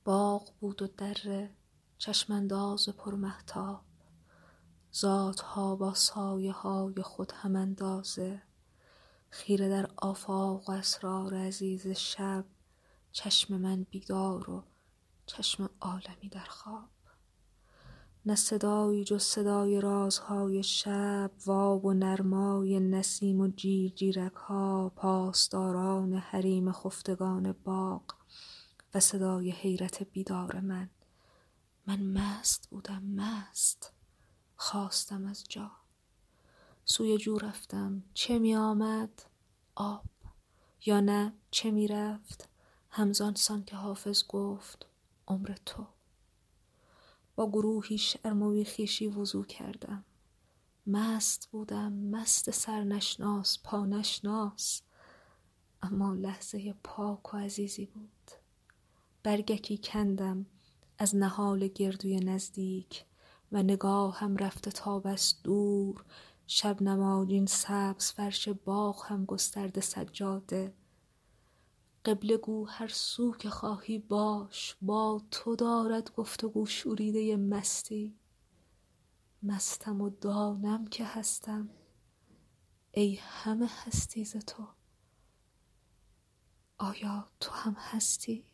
باغ بود و دره چشمانداز پرمهتاب، ذاتها با سایه های خود هم اندازه، خیره در آفاق و اسرار عزیز شب، چشم من بیدار و چشم عالمی در خواب. نه صدایی جز صدای رازهای شب، واب و نرمای نسیم و جیرجیرک ها، پاسداران حریم خفتگان باغ و صدای حیرت بیدار من. من مست بودم، مست. خواستم از جا، سوی جو رفتم. چه می آمد؟ آب. یا نه چه می رفت؟ همزان سان که حافظ گفت عمر تو. با گروهی شرم و بیخیشی وضو کردم. مست بودم، مست سرنشناس پانشناس، اما لحظه پاک و عزیزی بود. برگکی کندم از نهال گردوی نزدیک و نگاهم رفته تا بس دور، شب نماجین سبز فرش باغ هم گسترده سجاده. قبله گو هر سو که خواهی باش، با تو دارد گفتگو شوریده مستی. مستم و دانم که هستم، ای همه هستی ز تو. آیا تو هم هستی؟